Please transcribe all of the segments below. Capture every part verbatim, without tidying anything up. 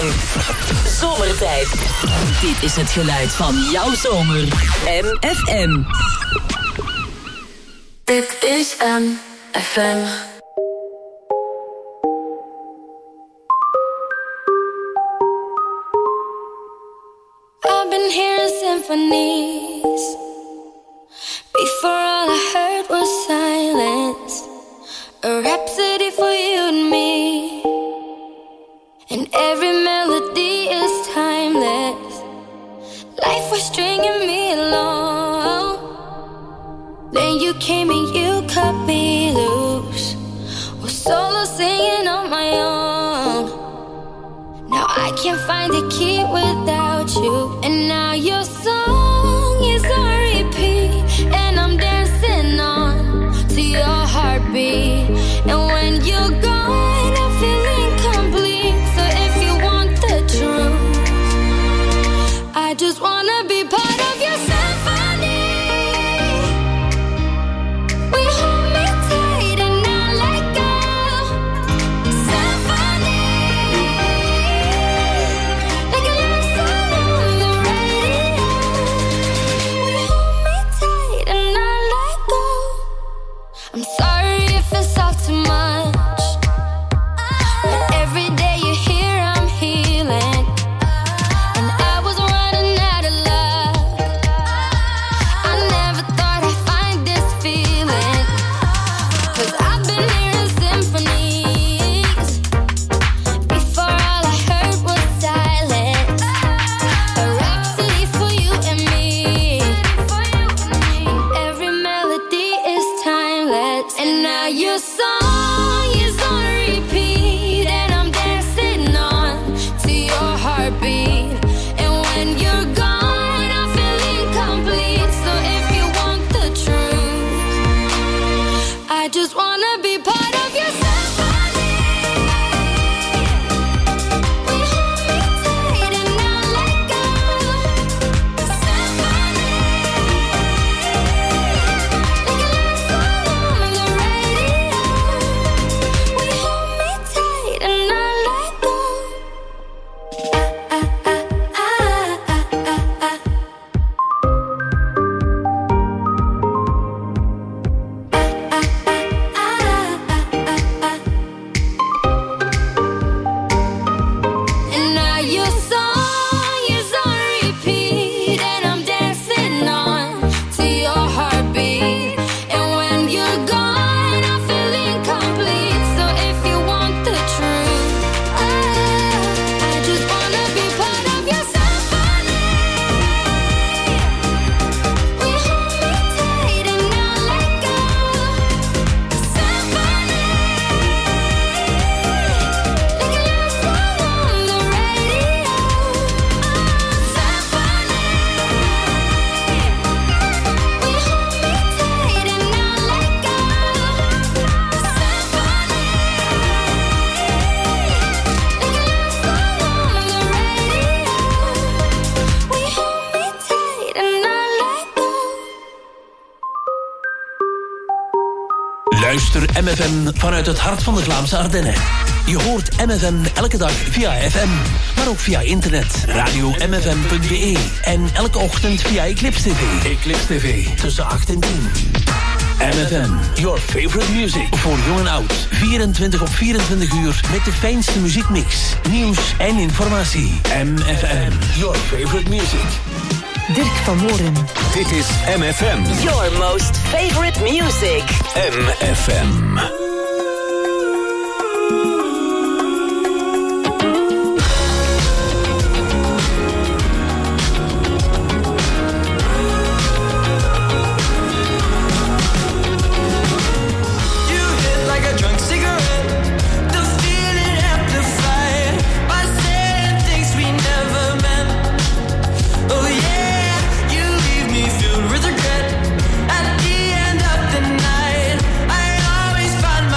lang. Zomertijd. Dit is het geluid van jouw zomer. M F M. Dit is M F M. I've been hearing symphonies. Before all I heard was silence. A rhapsody for you and me. And every melody is timeless. Life was stringing me along. Then you came and you cut me loose. Was solo singing on my own. Now I can't find the key without you. And now your song is on repeat. And I'm dancing on to your heartbeat. And when you're gone, I feel incomplete. So if you want the truth, I just wanna be part of your symphony. We hold me tight and not let go. Symphony, like a love song on the radio. We hold me tight and not let go. I'm sorry if it's all too much, but every day you're here I'm healing. And I was running out of luck. I never thought I'd find this feeling. Cause I've been hearing symphonies. Before all I heard was silence. A rhapsody for you and me. And every melody is timeless. And now your song is on repeat. And I'm dancing on to your heartbeat. And when you're gone, I feel incomplete. So if you want the truth, I just wanna be part of your symphony. We hold me tight and not let go. Symphony, like a love song on the radio. We hold me tight and not let go. Ah, ah, ah, ah, ah, ah, ah. And now your song is on repeat. And I'm dancing on to your heartbeat. And when you're gone, I feel incomplete. So if you want the truth, I just wanna be part of your symphony. We hold me tight and not let go. Symphony, like a love song on the radio. Symphony, we hold me tight and not let go. Symphony, like a love song on the radio. We hold me tight and not let go. Luister M F M vanuit het hart van de Vlaamse Ardennen. Je hoort M F M elke dag via F M, maar ook via internet, radio m f m punt b e en elke ochtend via Eclipse T V. Eclipse T V, tussen acht en tien. M F M, your favorite music. Voor jong en oud, vierentwintig op vierentwintig uur met de fijnste muziekmix, nieuws en informatie. M F M, your favorite music. Dirk van Moren. Dit is M F M. Your most favorite music. M F M. With regret at the end of the night, I always find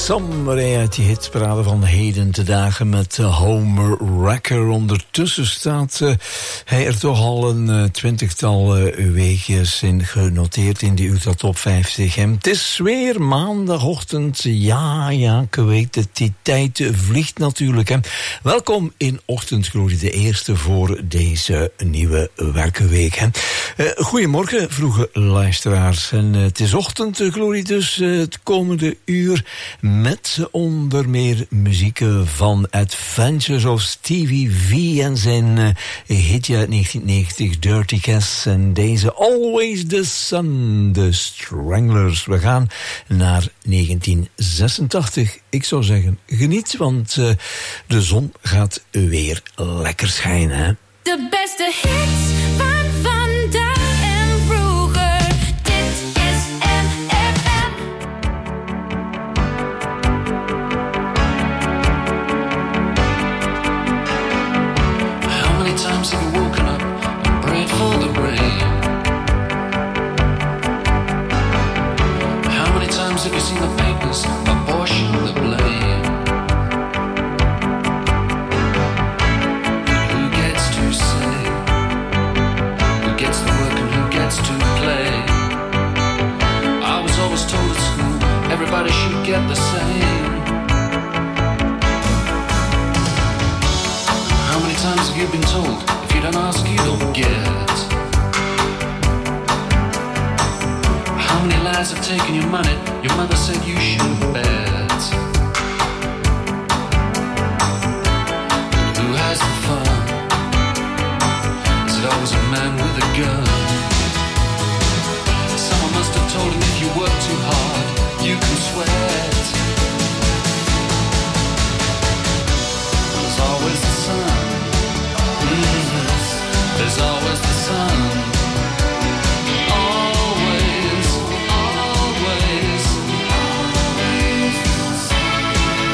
Somebody uit die hitparade van heden te dagen met uh, Homer Wrecker. Ondertussen staat uh, hij er toch al een uh, twintigtal uh, weekjes in genoteerd in die Ultra Top vijftig. En het is weer maandagochtend. Ja, ja, ik weet het, die tijd vliegt natuurlijk. Hè. Welkom in Ochtendglorie, de eerste voor deze nieuwe werkweek. Hè. Uh, goedemorgen, vroege luisteraars. En uh, het is Ochtendglorie dus uh, het komende uur met onder meer muziek van Adventures of Stevie V en zijn uh, hitje uit negentien negentig, Dirty Cass, en deze Always the Sun, de Stranglers. We gaan naar negentien zesentachtig. Ik zou zeggen, geniet, want uh, de zon gaat weer lekker schijnen. Hè? De beste hits van vandaag en vroeger. Dit is M F M. How many times have you woken up and prayed for the rain? How many times have you seen the papers apportion the blame? Who gets to say? Who gets the work and who gets to play? I was always told at school everybody should get the same. How many times have you been told if you don't ask you don't get? How many lies have taken your money? Your mother said you shouldn't bet. Who has the fun? Is it always a man with a gun? Someone must have told him if you work too hard, you can sweat. There's always the sun. Mm-hmm. There's always the sun. Always, always, always the sun.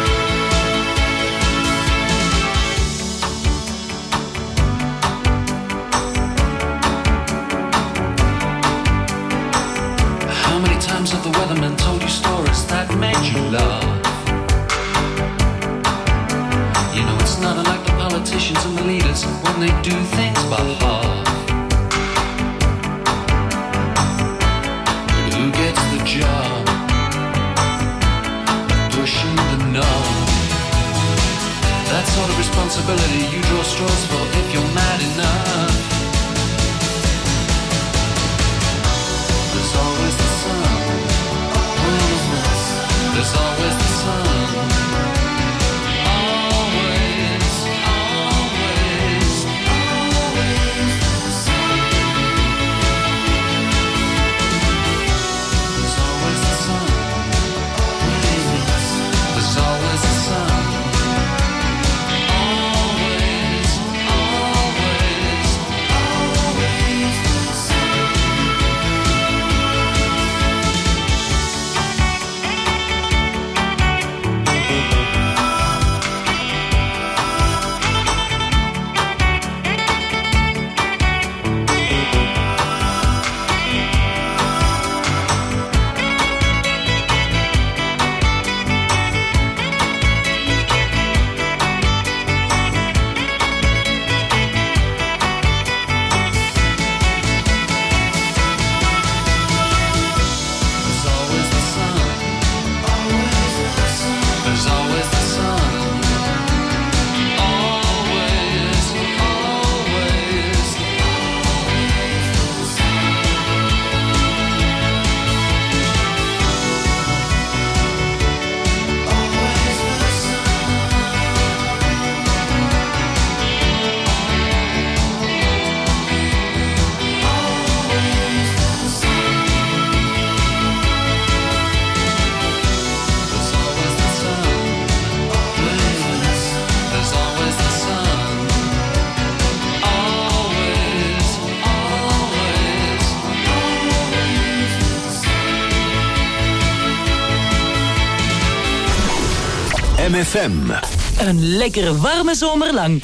How many times have the weathermen told you stories that made you laugh? You know it's not unlike the politicians and the leaders when they do things by half. But who gets the job? Pushing the knob. That sort of responsibility you draw straws for if you're mad enough. There's always the sun. There's always the sun. Always, always, always the sun. There's always the sun. There's always the sun. Always, always, always the sun. There's always the sun. There's always the sun. Always, always, always the sun. Always the There's always the sun. There's always the sun. Always, always, always the sun. M F M. Een lekkere warme zomer lang.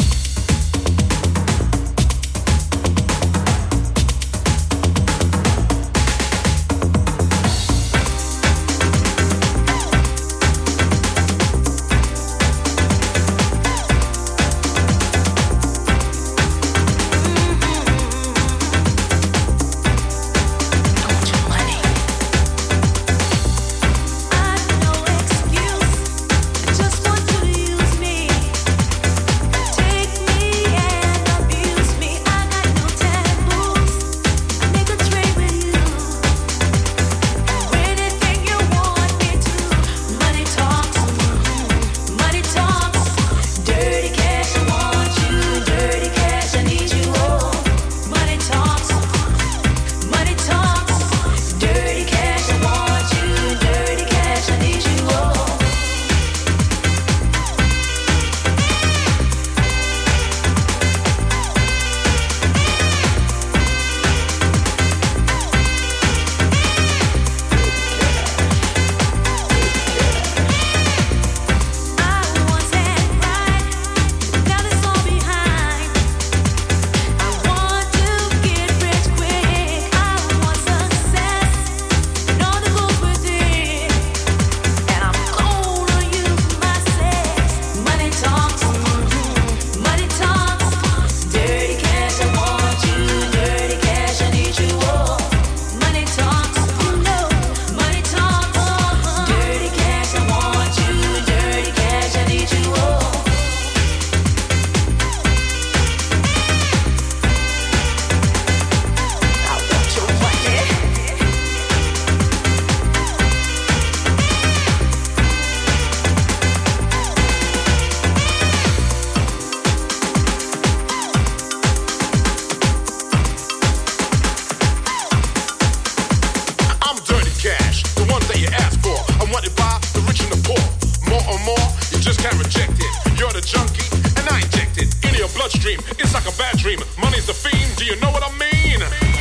You just can't reject it. You're the junkie, and I inject it into your bloodstream. It's like a bad dream. Money's the fiend. Do you know what I mean?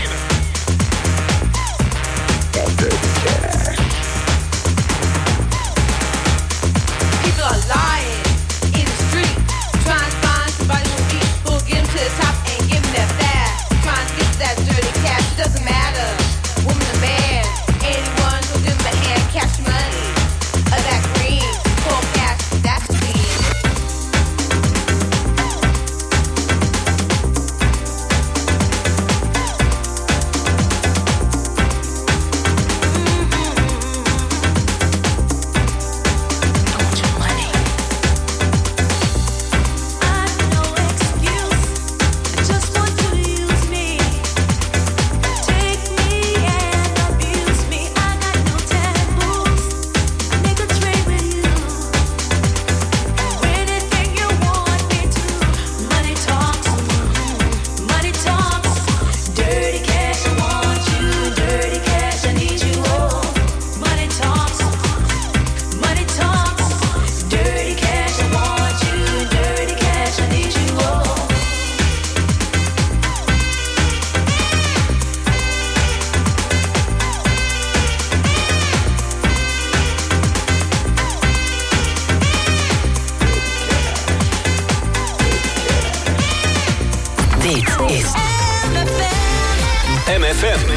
People are lying in the street, trying to find somebody who'll beat, who'll get them to the top and give them that fast. Trying to get to that dirty cash, it doesn't matter. Woman or man, anyone who'll give them a hand, cash money, or that green, cold cash, that's clean. M F M.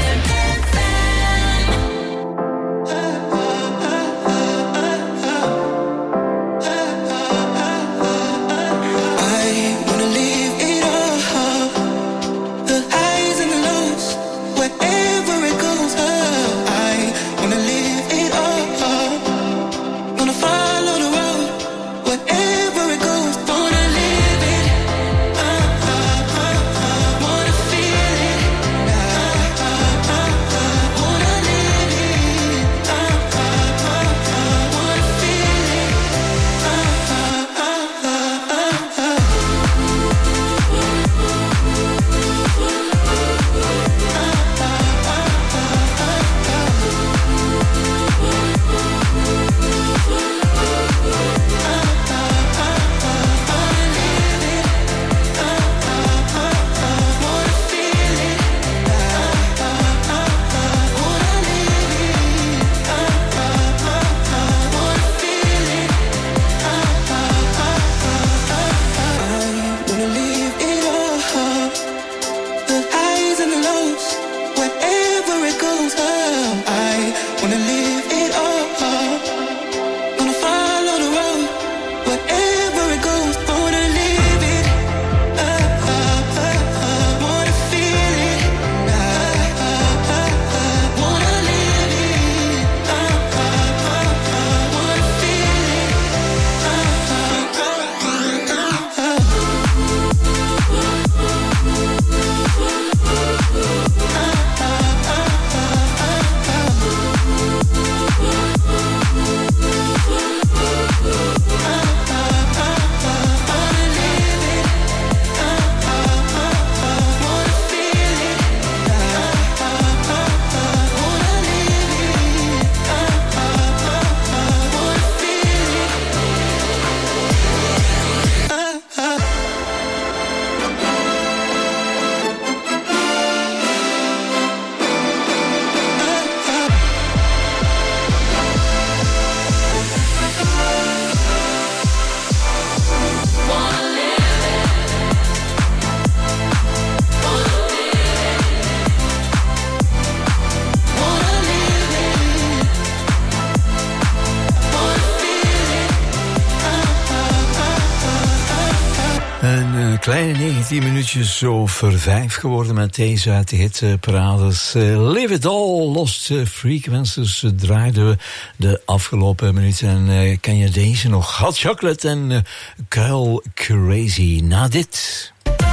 Kleine negentien minuutjes over vijf geworden met deze uit de hitparades. Uh, Live It All, Lost Frequencies uh, draaiden we de afgelopen minuten. En uh, ken je deze nog? Hot Chocolate en uh, Kyle Crazy. Na dit.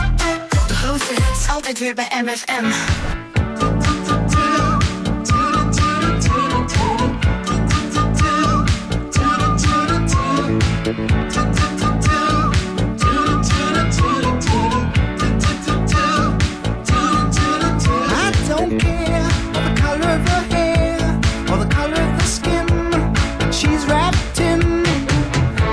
De grootste hits altijd weer bij M F M. She's wrapped in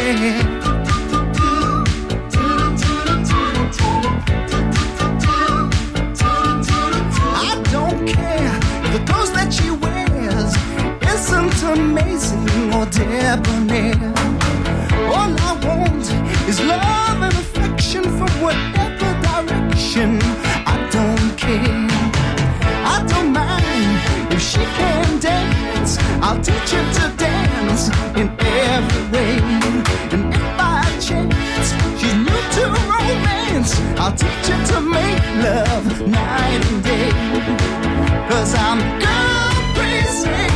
I don't care if the clothes that she wears isn't amazing or debonair. All I want is love and affection from whatever direction. I don't care. I don't mind if she can dance. I'll teach her to dance in every way. And if by chance she's new to romance, I'll teach her to make love night and day. 'Cause I'm girl crazy.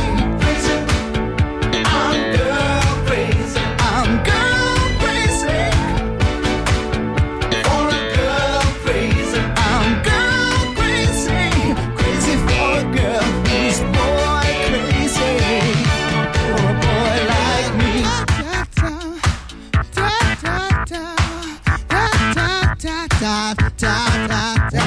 I'm girl crazy. I'm girl crazy. For a girl crazy. I'm girl crazy. Crazy for a girl who's boy crazy. For a boy like me. Da da da da da da da da da da.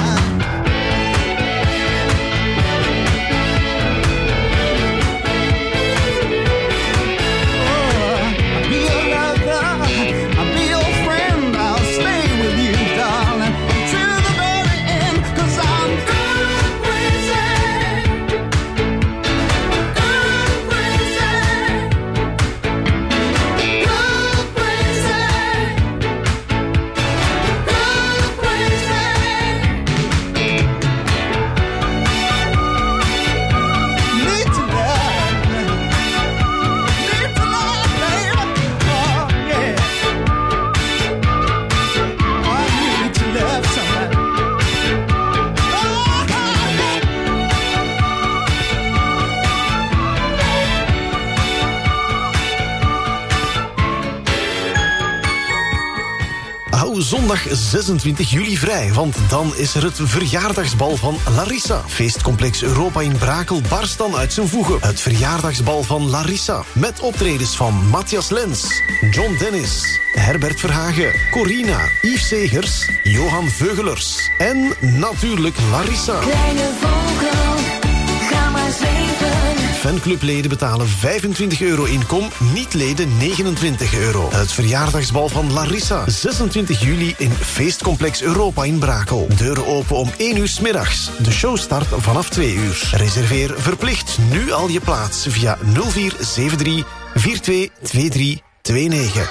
Zondag zesentwintig juli vrij, want dan is er het verjaardagsbal van Larissa. Feestcomplex Europa in Brakel barst dan uit zijn voegen. Het verjaardagsbal van Larissa. Met optredens van Matthias Lens, John Dennis, Herbert Verhagen, Corina, Yves Segers, Johan Veugelers en natuurlijk Larissa. Kleine vogel, ga maar zweven. Fanclubleden betalen vijfentwintig euro inkom, niet-leden negenentwintig euro. Het verjaardagsbal van Larissa, zesentwintig juli in Feestcomplex Europa in Brakel. Deuren open om één uur 's middags. De show start vanaf twee uur. Reserveer verplicht nu al je plaats via nul vier zeven drie vier twee twee drie twee negen.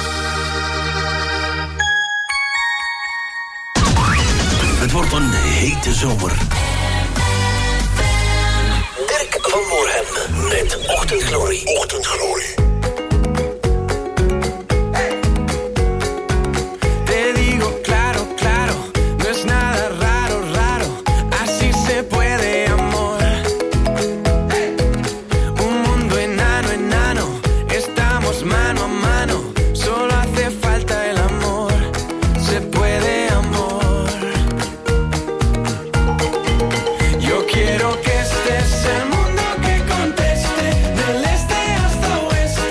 Het wordt een hete zomer. Van Moorhem met Ochtendglorie. Ochtendglorie. Te digo claro, claro, no es nada raro, raro, así se puede amor. Un mundo enano, enano, estamos mano a mano, solo hace falta el amor, se puede amor. Yo quiero que este es el mundo que conteste, del este hasta oeste.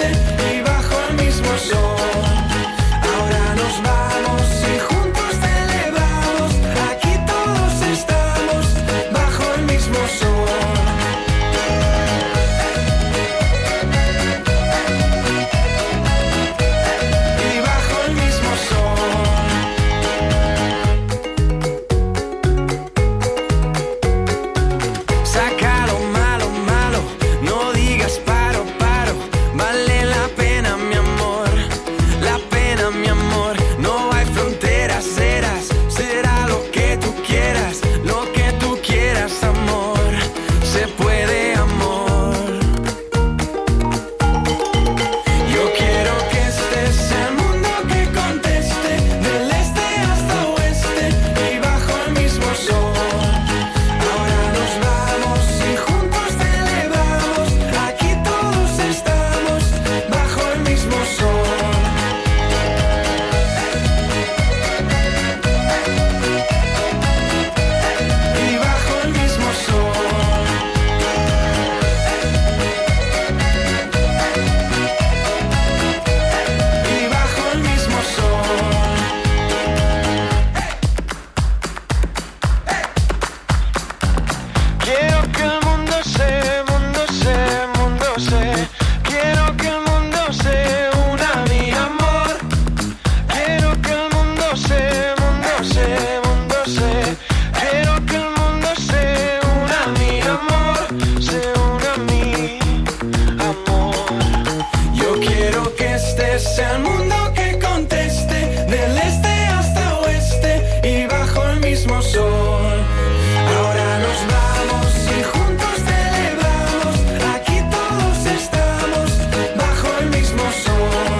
Quiero que este sea el mundo que conteste, del este hasta oeste y bajo el mismo sol. Ahora nos vamos y juntos celebramos, aquí todos estamos bajo el mismo sol.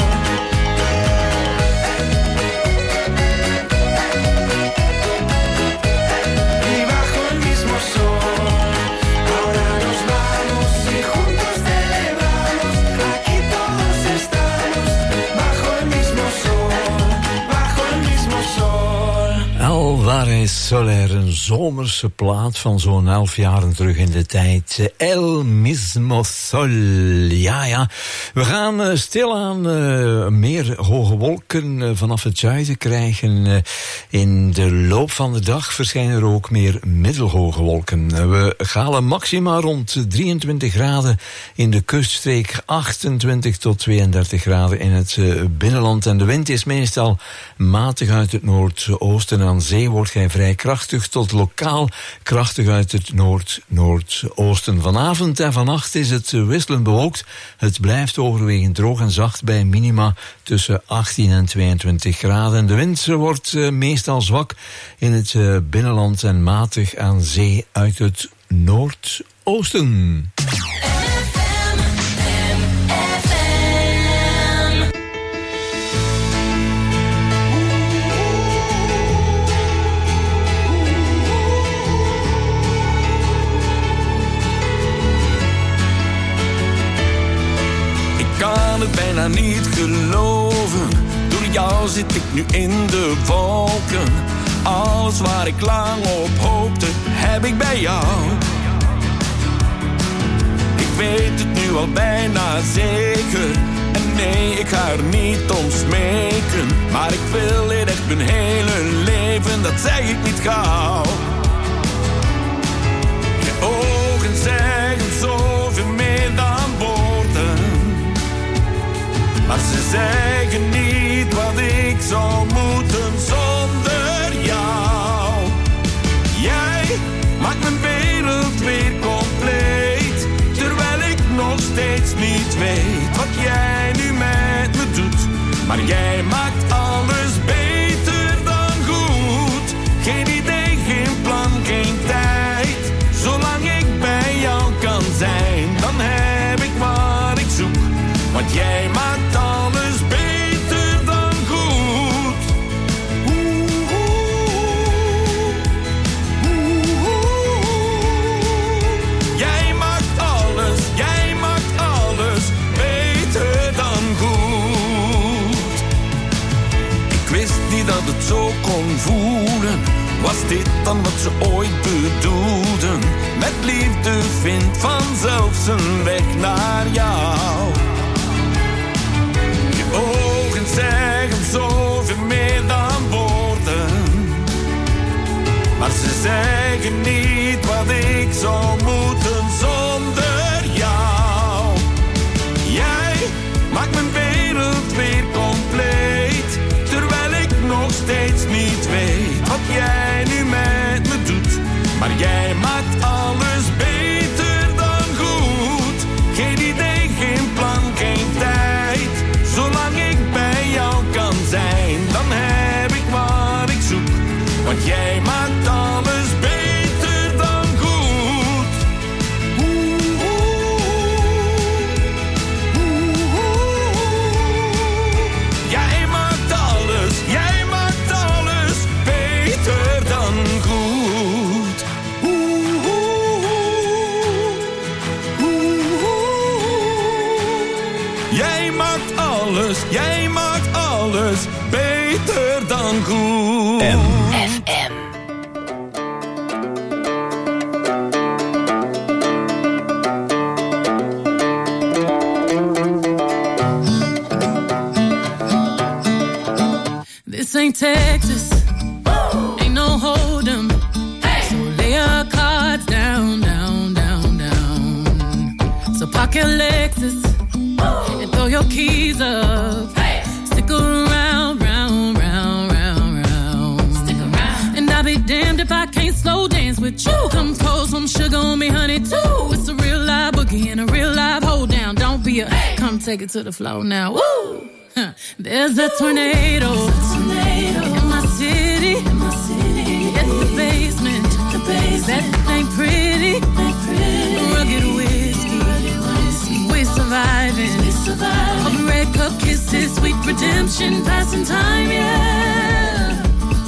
Y bajo el mismo sol. Ahora nos vamos y juntos celebramos, aquí todos estamos bajo el mismo sol, bajo el mismo sol. Alvarez Soler, een zomerse plaat van zo'n elf jaren terug in de tijd. El mismo sol, ja ja. We gaan uh, stilaan uh, meer hoge wolken uh, vanaf het zuiden krijgen. Uh, in de loop van de dag verschijnen er ook meer middelhoge wolken. Uh, we halen maxima rond drieëntwintig graden in de kuststreek, achtentwintig tot tweeëndertig graden in het uh, binnenland. En de wind is meestal matig uit het noordoosten. Aan zee wordt hij vrij krachtig tot lokaal krachtig uit het noord-noordoosten. Vanavond en vannacht is het wisselend bewolkt. Het blijft overwegend droog en zacht bij minima tussen achttien en tweeëntwintig graden. De wind wordt uh, meestal zwak in het uh, binnenland en matig aan zee uit het noordoosten. Ik kan het bijna niet geloven, door jou zit ik nu in de wolken. Alles waar ik lang op hoopte, heb ik bij jou. Ik weet het nu al bijna zeker, en nee, ik ga er niet om smeken. Maar ik wil dit echt mijn hele leven, dat zeg ik niet gauw. Je ogen zeggen zoveel meer dan woorden, maar ze zeggen niet wat ik zou moeten zonder jou. Jij maakt mijn wereld weer compleet, terwijl ik nog steeds niet weet wat jij nu met me doet. Maar jij maakt alles beter dan goed. Geen idee, geen plan, geen tijd. Zolang ik bij jou kan zijn, dan heb ik wat ik zoek. Want jij maakt alles beter dan goed. Oeh, oeh, oeh, oeh. Jij maakt alles, jij maakt alles beter dan goed. Ik wist niet dat het zo kon voelen. Was dit dan wat ze ooit bedoelden? Met liefde vindt vanzelf zijn weg naar jou. Je ogen zeggen zoveel meer dan woorden, maar ze zeggen niet wat ik zou moeten zonder jou. Jij maakt mijn wereld weer compleet, terwijl ik nog steeds niet weet wat jij nu met me doet. Maar jij maakt alles beter dan goed. Geen idee, geen plan, geen tijd. Zolang ik bij jou kan zijn, dan heb ik wat ik zoek. Want jij maakt alles beter dan goed. Oeh, oeh, oeh, oeh. Jij maakt alles, jij maakt alles beter dan goed. Oeh, oeh, oeh, oeh. Jij maakt alles, jij maakt alles beter dan goed. F M. This ain't Texas, ain't no hold'em. Hey. So lay your cards down, down, down, down. So park your Lexus and throw your keys up. Hey. Stick around, round, round, round, round. Stick around. And I'll be damned if I can't slow dance with you. Come pour some sugar on me, honey, too. It's a real live boogie and a real live hold down. Don't be a hey. Come come take it to the floor now. Woo! Huh. There's a tornado, tornado in my city, in my city. It's the basement, the basement. That ain't pretty, ain't pretty. Rugged whiskey, whiskey. We surviving, we surviving. Open red cup kisses, sweet redemption, passing time, yeah.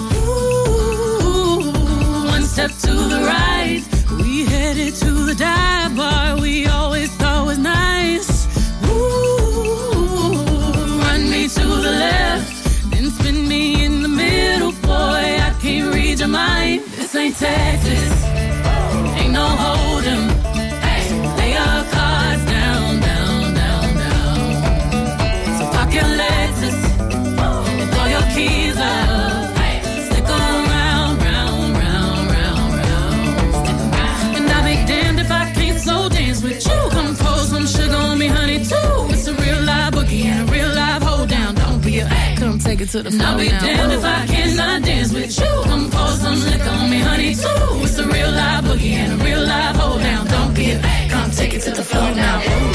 Ooh, one step to the right, we headed to the dive bar we always thought was nice. Ooh, run me to the left, then spin me in the middle, boy, I can't read your mind. This ain't Texas, ain't no hold'em. Hey, lay your cards down, down, down, down. So park your Lexus and throw your keys up. Hey, stick around, round, round, round, round. Stick around. And I'll be damned if I can't slow dance with you. Come pour some sugar on me, honey, too. It's a real live boogie and a real live hold down. Don't be a come take it to the floor. I'll be now. Damned if I cannot dance with you. Come pour some liquor on me, honey, too. It's a real live boogie and a real live hold down. Don't be a come take it to the floor now. Ooh.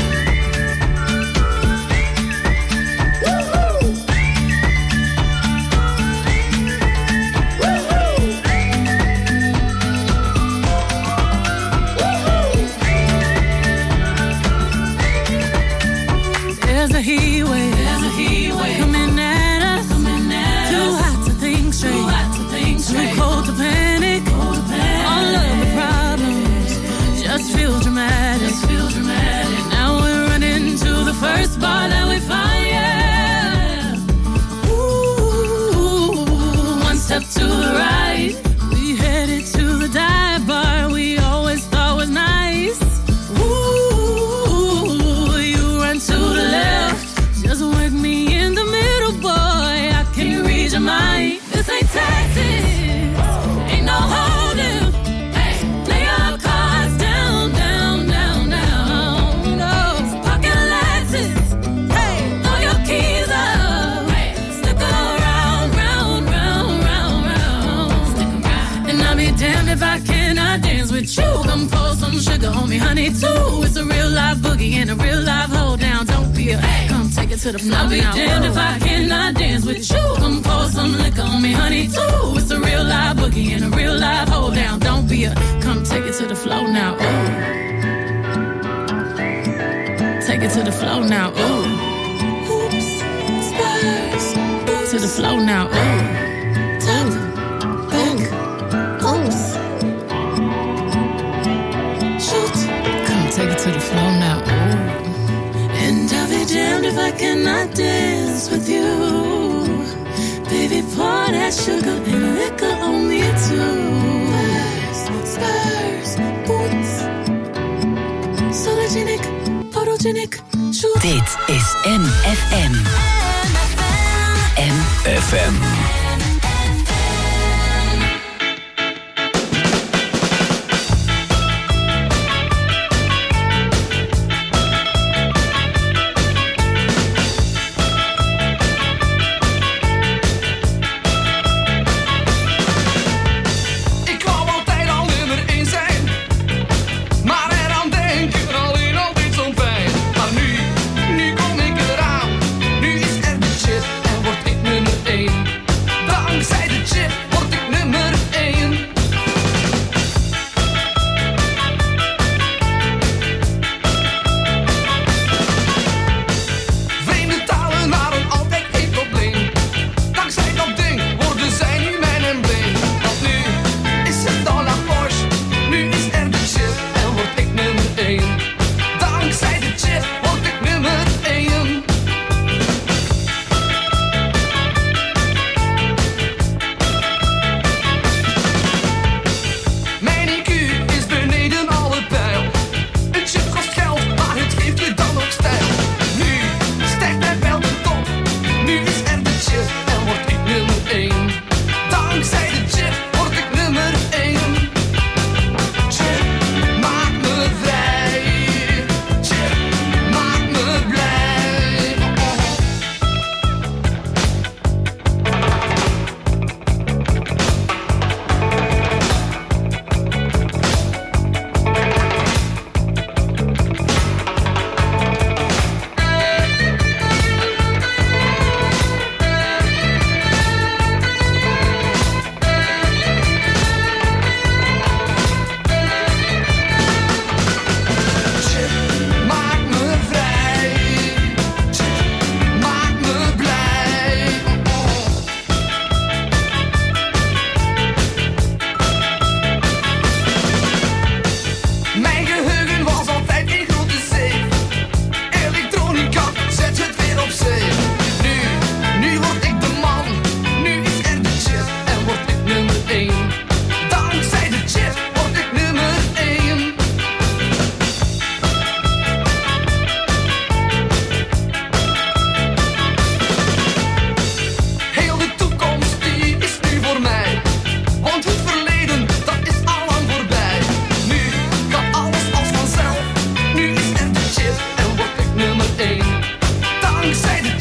There's a heat wave, there's a heat wave coming at us, coming at too us. Hot to think straight, too hot to think straight, too cold to panic, cold to panic. All of the problems just feel dramatic, just feel dramatic. Now we're running to the first bar that we find, yeah. Ooh, one step to the right, we headed to the dive bar we always thought was nice. Ooh, you run to the left, just wake me in the middle, boy, I can't read your mind. This ain't Texas, ain't no hold'em. Hey, lay your cards down, down, down, down. No, pocket Lexus, hey, throw your keys up. Hey, stick around, round, round, round, round. Stick around. And I'll be damned if I cannot dance with you. Come pour some sugar on me, honey, too. It's a real live boogie and a real live hold down. Don't be a hey, come take it to the floor. I'll be now. Damned if I cannot dance with you. Come pour some liquor on me, honey, too. It's a real live boogie and a real live hold down. Don't be a come take it to the floor now. Ooh. Take it to the floor now. Ooh. Oops, spurs. To the floor now. Ooh. Top, back, oops. Shoot. Come take it to the floor now. Ooh. And I'll be damned if I cannot dance with you. Baby, pour that sugar and liquor on me too. Spurs, spurs, boots. Sologenic, photogenic, shoot. Dit is M F M. M F M. Nu is er budget en word ik nummer één.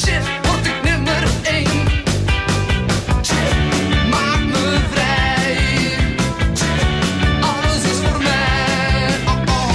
shit word ik nummer één. Shit, maak me vrij. Shit, alles is voor mij. Oh oh.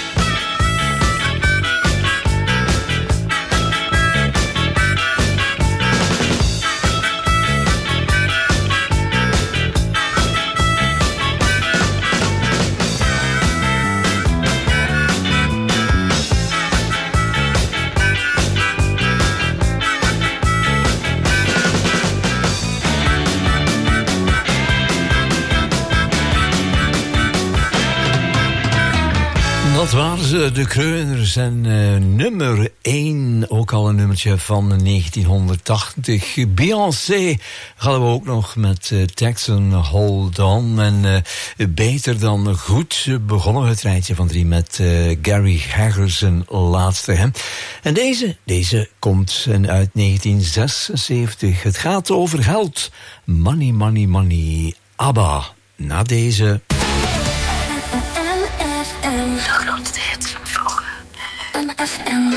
Dat waren ze, de Kreuners. En uh, nummer één, ook al een nummertje van negentienhonderdtachtig. Beyoncé hadden we ook nog met uh, Texan Hold On. En uh, beter dan goed begonnen we het rijtje van drie met uh, Gary Harrison laatste. Hè? En deze, deze komt uit negentien zesenzeventig. Het gaat over geld. Money, money, money. ABBA. Na deze... De grootste hits van vroeger. M F M.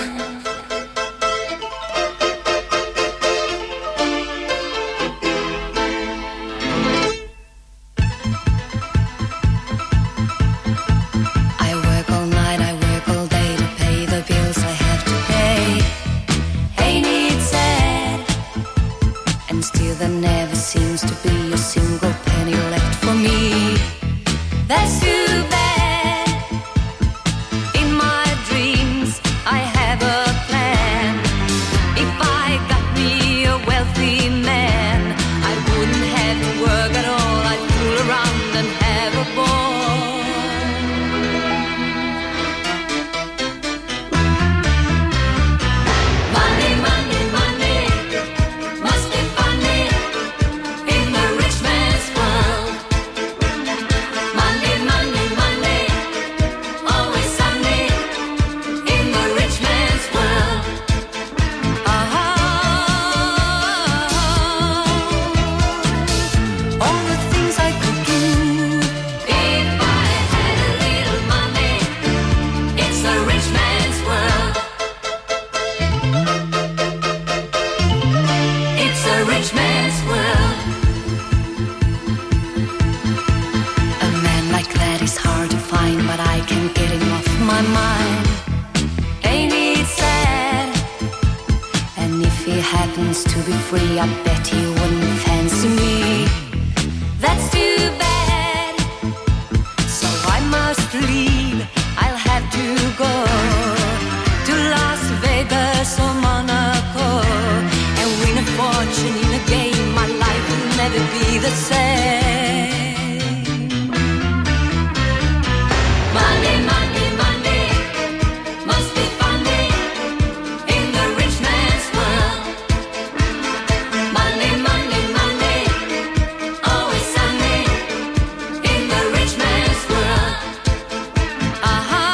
I work all night, I work all day to pay the bills I have to pay. Ain't it sad? And still there never seems to be a single penny left for me. That's too bad. To be free, I bet he wouldn't fancy me. That's too bad. So I must leave. I'll have to go to Las Vegas or Monaco and win a fortune in a game. My life will never be the same. Money, money, money must be funny in the rich man's world. Money, money, money, always sunny in the rich man's world. Aha.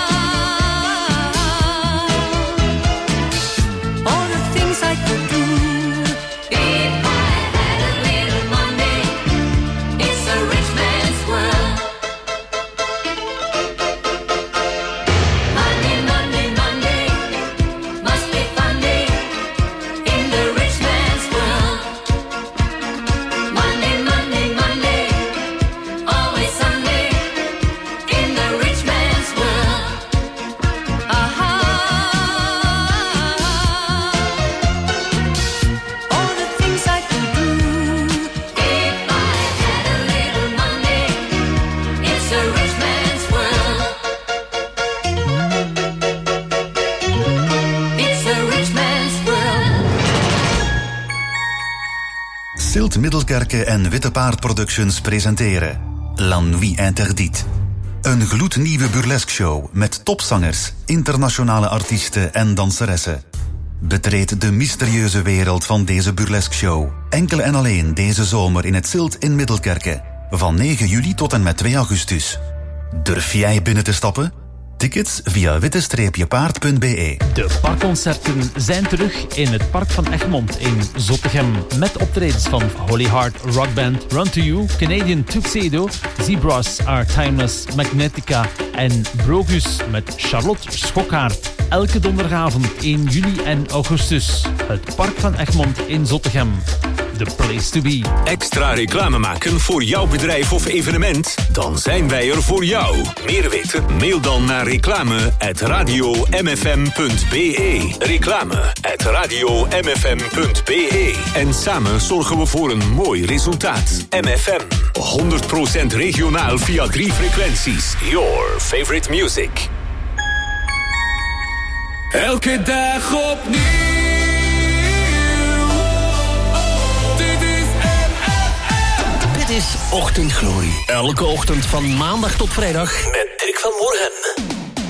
All the things I could do if I had a little money. It's a rich man's world. Money, money, money must be funny in the rich man's world. Money, money, money, always sunny in the rich man's world. Aha. All the things I could do if I had a little money. It's a rich man's world. It's a rich man's world. Silt Middelkerke en Witte Paard Productions presenteren La Nuit Interdite. Een gloednieuwe burlesque show met topzangers, internationale artiesten en danseressen. Betreed de mysterieuze wereld van deze burlesque show. Enkel en alleen deze zomer in het Silt in Middelkerke. Van negen juli tot en met twee augustus. Durf jij binnen te stappen? Tickets via witte paard punt b e. De parkconcerten zijn terug in het Park van Egmond in Zottegem. Met optredens van Holy Heart Rock Band, Run to You, Canadian Tuxedo, Zebras Are Timeless, Magnetica en Brogus met Charlotte Schokkaert. elke donderdagavond in juli en augustus. Het Park van Egmond in Zottegem. The place to be. Extra reclame maken voor jouw bedrijf of evenement? Dan zijn wij er voor jou. Meer weten? Mail dan naar reclame at radio m f m punt b e. Reclame at radio m f m punt b e. En samen zorgen we voor een mooi resultaat. M F M. honderd procent regionaal via drie frequenties. Your favorite music. Elke dag opnieuw. Dit is Ochtendglorie. Elke ochtend van maandag tot vrijdag met Dirk van Moorhem.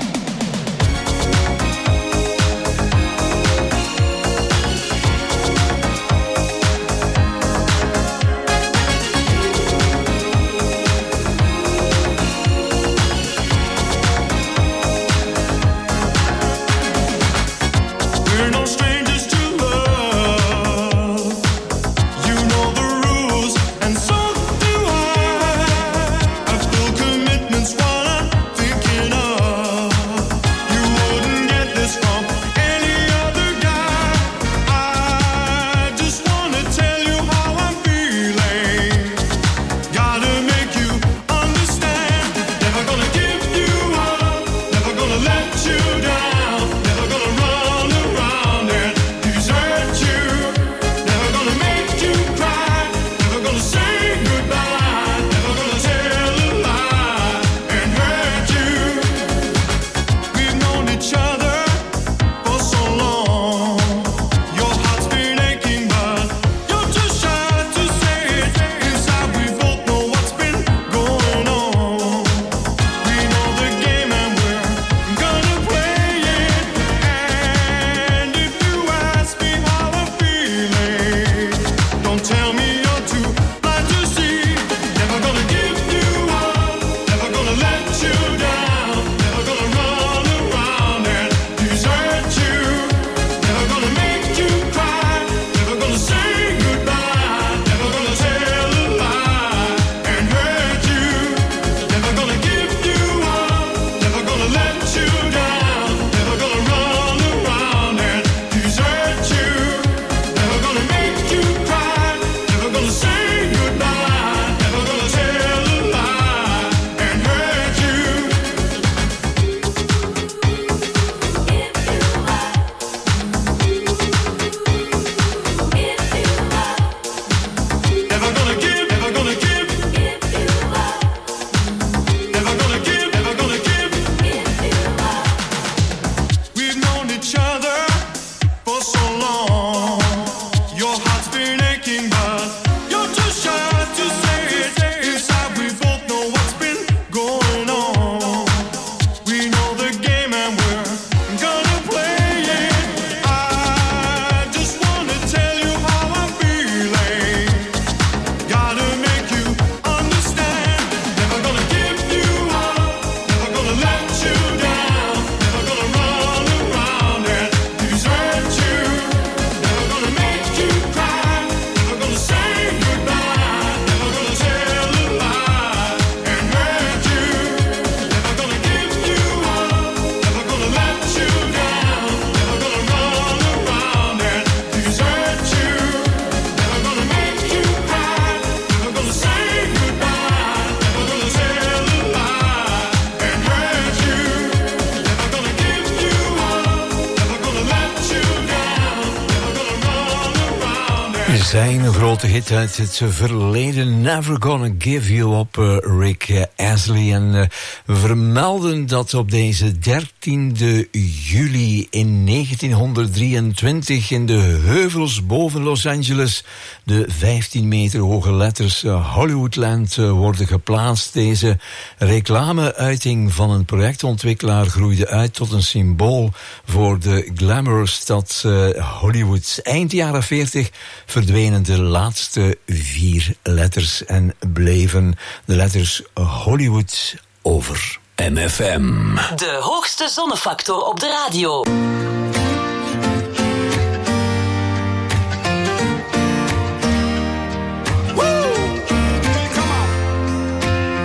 Zijn grote hit uit het verleden, Never Gonna Give You Up, uh, Rick Astley. En uh, we vermelden dat op deze dertiende juli in negentienhonderddrieëntwintig in de heuvels boven Los Angeles de vijftien meter hoge letters uh, Hollywoodland uh, worden geplaatst. Deze reclameuiting van een projectontwikkelaar groeide uit tot een symbool voor de glamourstad uh, Hollywood. Eind jaren veertig verdwenen de laatste vier letters en bleven de letters Hollywood over. M F M. De hoogste zonnefactor op de radio.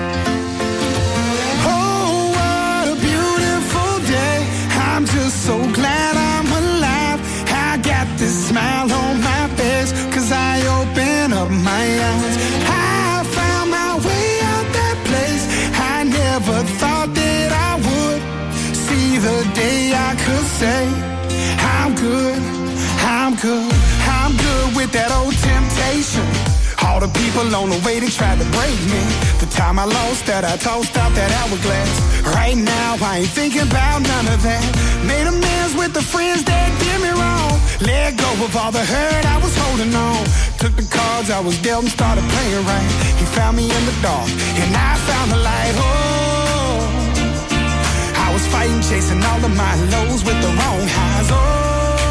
So up my eyes. I found my way out that place. I never thought that I would see the day I could say I'm good, I'm good, I'm good with that old temptation. All the people on the way, they tried to break me. The time I lost that, I tossed out that hourglass. Right now, I ain't thinking about none of that. Made amends with the friends that did me wrong. Let go of all the hurt I was holding on. Took the cards I was dealt and started playing right. He found me in the dark, and I found the light. Oh, I was fighting, chasing all of my lows with the wrong highs. Oh,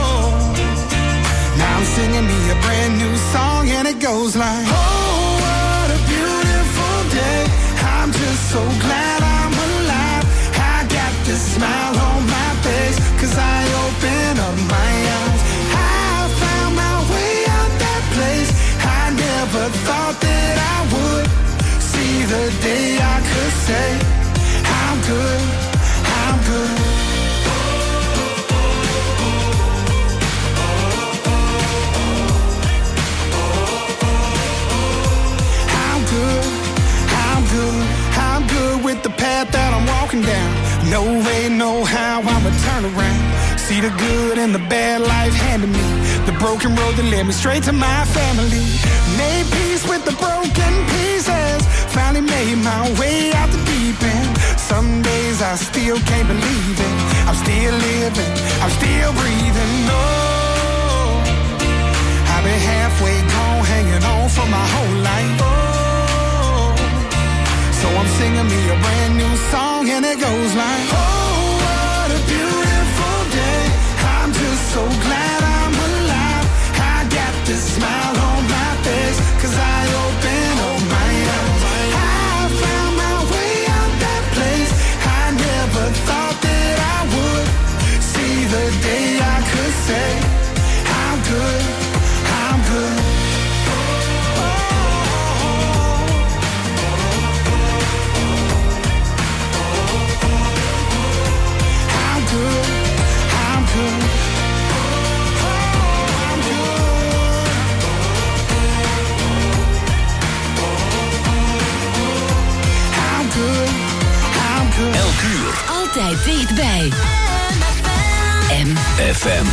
now I'm singing me a brand new song, and it goes like, oh, what a beautiful day. I'm just so glad I'm alive. I got this smile on my face, 'cause I open up my eyes. I found my way out that place. I never thought that I would see the day I could say I'm good, I'm good. I'm good with the path that I'm walking down. No way, no how, I'ma turn around. See the good and the bad life handed me. The broken road that led me straight to my family. Made peace with the broken pieces. Finally made my way out the deep end. Some days I still can't believe it. I'm still living, I'm still breathing. No, I've been halfway gone, hanging on for my whole life. Oh, so I'm singing me a brand new song, and it goes like, oh, what a beautiful day. I'm just so glad I'm alive. I got this smile on my face, 'cause I open up my eyes. I found my way out that place. I never thought that I would see the day I could say I'm good, I'm good. Elk uur. Altijd dichtbij. M F M.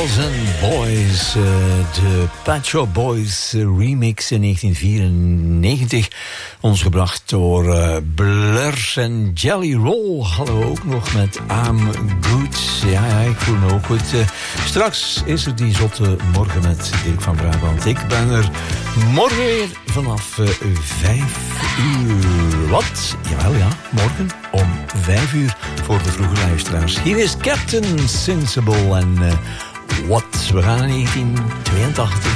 Boys, uh, de Pet Shop Boys remix in negentien vierennegentig. Ons gebracht door uh, Blur en Jelly Roll. Hadden we ook nog met I'm Good. Ja, ja, ik voel me ook goed. Uh, straks is er die zotte morgen met Dirk van Brabant. Ik ben er morgen weer vanaf uh, vijf uur. Wat? Jawel, ja, morgen om vijf uur voor de vroege luisteraars. Hier is Captain Sensible en... Uh, What? We gaan in negentien tweeëntachtig.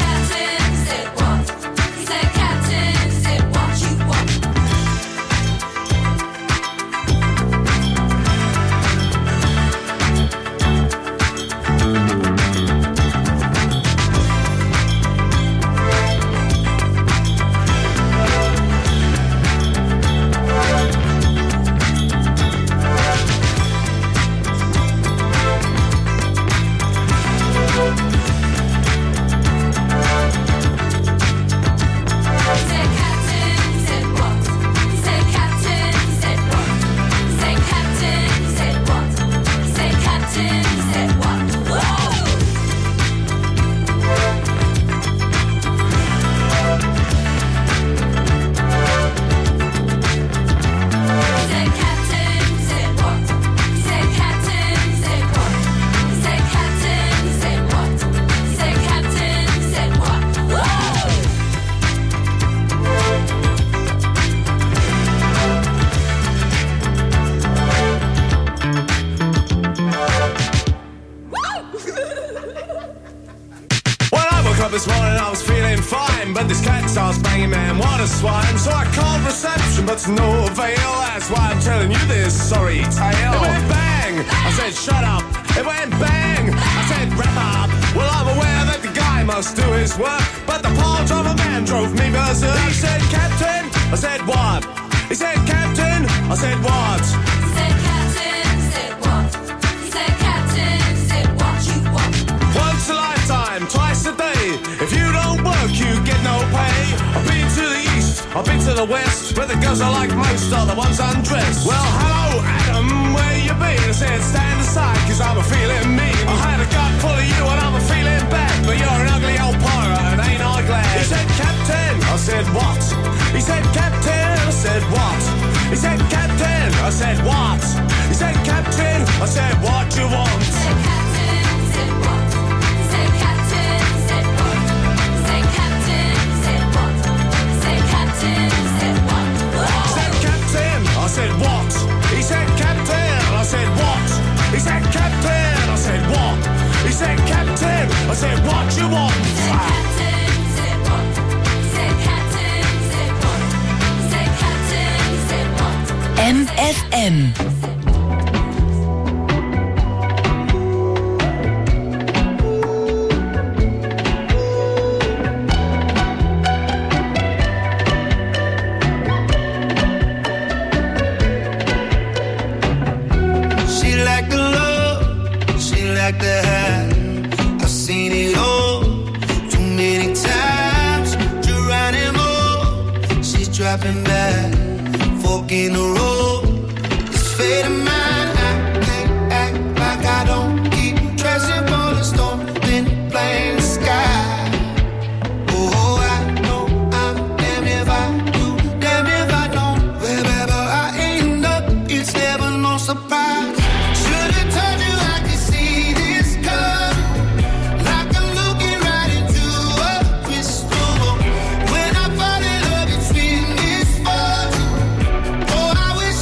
No avail, that's why I'm telling you this sorry tale. It went bang, I said shut up. It went bang, I said wrap up. Well, I'm aware that the guy must do his work, but the part of a man drove me berserk. He said, Captain, I said what? He said, Captain, I said what? He said, Captain, said what? He said, Captain, said what you want. Once a lifetime, twice a day. If you don't work, you get no pay. I've been to the east, I've been to the west, where the girls I like most are the ones undressed. Well, hello, Adam, where you been? I said, stand aside, cause I'm a feeling mean. I had a gut full of you and I'm a feeling bad, but you're an ugly old pirate and ain't I glad? He said, Captain, I said, what? He said, Captain, I said, what? He said, Captain, I said, what? He said, Captain, I said, what you want? He said, Captain, said what? He said, Captain, said what? He said, Captain, said what? He said, Captain, said what? He said, Captain, I said, what? He said, Captain, I said, what? He said, Captain, I said, what? He said, Captain, I said, what you want? He said, Captain, said what? He said, Captain, said what? He said, Captain, said what? M F M. Like the hat, I've seen it all too many times. Geronimo, she's dropping back, fork in the road. It's fate of mine. I can't act like I don't keep dressing for the storm, then playing the sky. Oh, I know I'm damned if I do, damned if I don't. Wherever I end up, it's never no surprise. Should've told you I could see. When I fall in love, it's been this far. Oh, I wish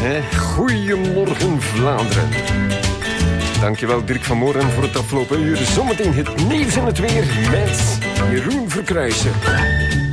hè? Goedemorgen Vlaanderen. Dankjewel Dirk van Moren voor het afgelopen uur. Zometeen het nieuws en het weer met Jeroen Verkruijsen.